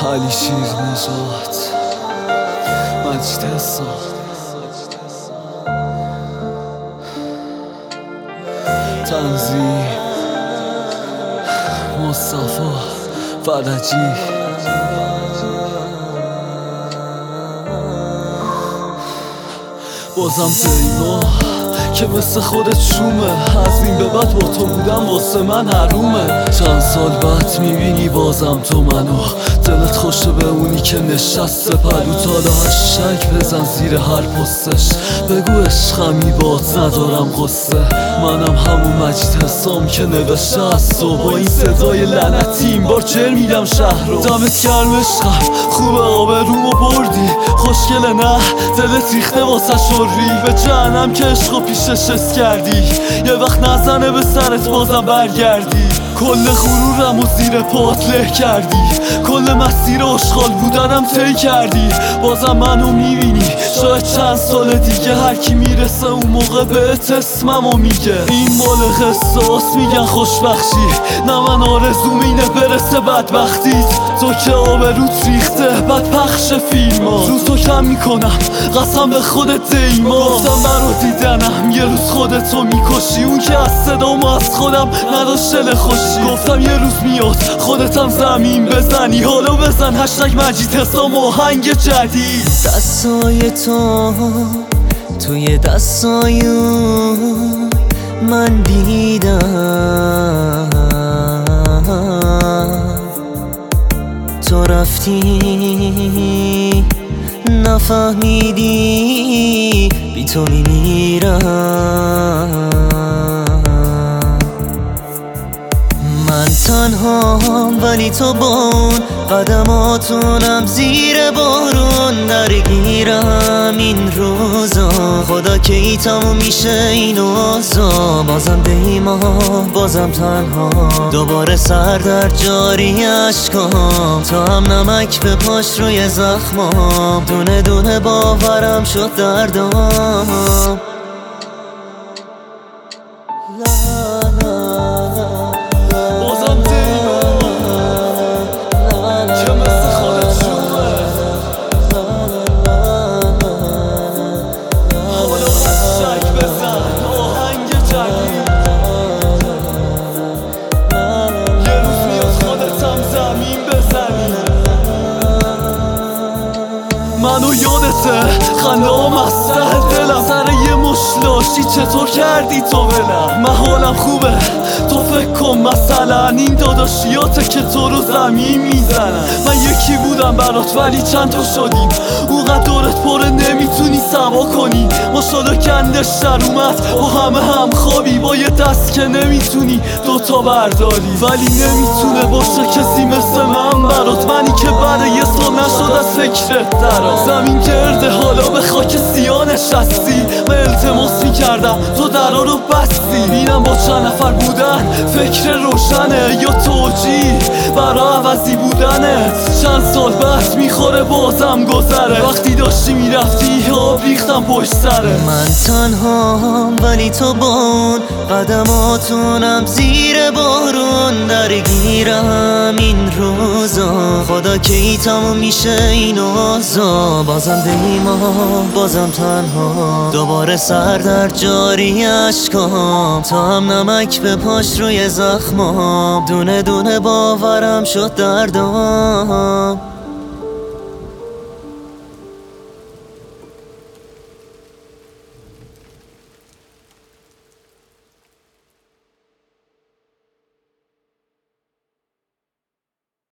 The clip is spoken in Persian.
علی شیر نژاد، مجید حسام، تنظیم مصطفی فرجی. بازم دیما که مثل خودت شومه، از این به بعد با تو بودم واسه من حرومه. چند سال بعد میبینی بازم تو منو، دلت خوشه به اونی که نشسته پلو تالا. هشتگ بزن زیر هر پستش، بگو عشقمی بات ندارم قصه. منم همون مجید حسام که نوشته از تو، با این صدای لعنتی این بار چر میدم شهر رو. دمت گرم عشقم، خوبه آبرومو بردی، خوشگله نه دلت ریخته واسه شوری. به جهنم که عشقو پیشش حس کردی، یه وقت نزنه به سرت بازم برگردی. کل غرورم و زیر پات له کردی، کل مسیر اشغال بودنم طی کردی. بازم منو میبینی، شاید چند سال دیگه هر کی میرسه اون موقع بهت اسممو میگه. این مال قصاص میگن خوشبخشی، نه من آرزوم اینه برسه بدبختیت. تو که آبروت ریخته بعد پخش فیلم ها، روزو کم میکنم قسم به خودت دیما. گفتم برا دیدنم یه روز خودتو میکشی، اون که از صدام و از خودم نداشت دل خوشی. گفتم یه روز میاد خودتم زمین بزنی، حالا بزن هشتگ مجید حسام آهنگ جدید. دستای تو توی دستای من دیدم، تو رفتی نفهمیدی بی تو میمیرم. من تنهام ولی تو بون، قدماتونم زیر بارون درگیرم این روزا. خدا کی تموم میشه این اوضاع، بازم دیما بازم تنها، دوباره سر در جاری اشکام. تا هم نمک به پاش روی زخمام، دونه دونه باورم شد دردام. منو یادته خنده ها مسته دلم، سر یه مشلاشی چطور کردی تو ولم. من حالم خوبه تو فکر کن مثلا این داداشیاته که تو رو زمین میزنن. من یکی بودم برات ولی چند تا شدیم، اونقدر دورت پره نمیتونی سوا کنی. ماشاءالله گندش در اومد با همه هم خوابی، با یه دست که نمیتونی دوتا برداری. ولی نمیتونه باشه کسی مثل من برات، منی که بعد یه سال نشد از فکرت درام. زمین گرده حالا به خاک سیاه نشستی، من التماس میکردم تو درا رو بستی. بینم با چند نفر بودن فکر روشنه، یا توجیه برا عوضی بودنت. چند سال بعد میخوره بازم گذره، وقتی داشتی میرفتی آب ریختم پشت سره. من تنهام ولی تو بون، قدماتونم زیر بارون درگیرم این روزا. خدا کی تموم میشه این اوضاع، بازم دیما بازم تنها، دوباره سر در جاری اشکام. تا هم نمک به پاش روی زخمام، دونه دونه باورم شد دردام.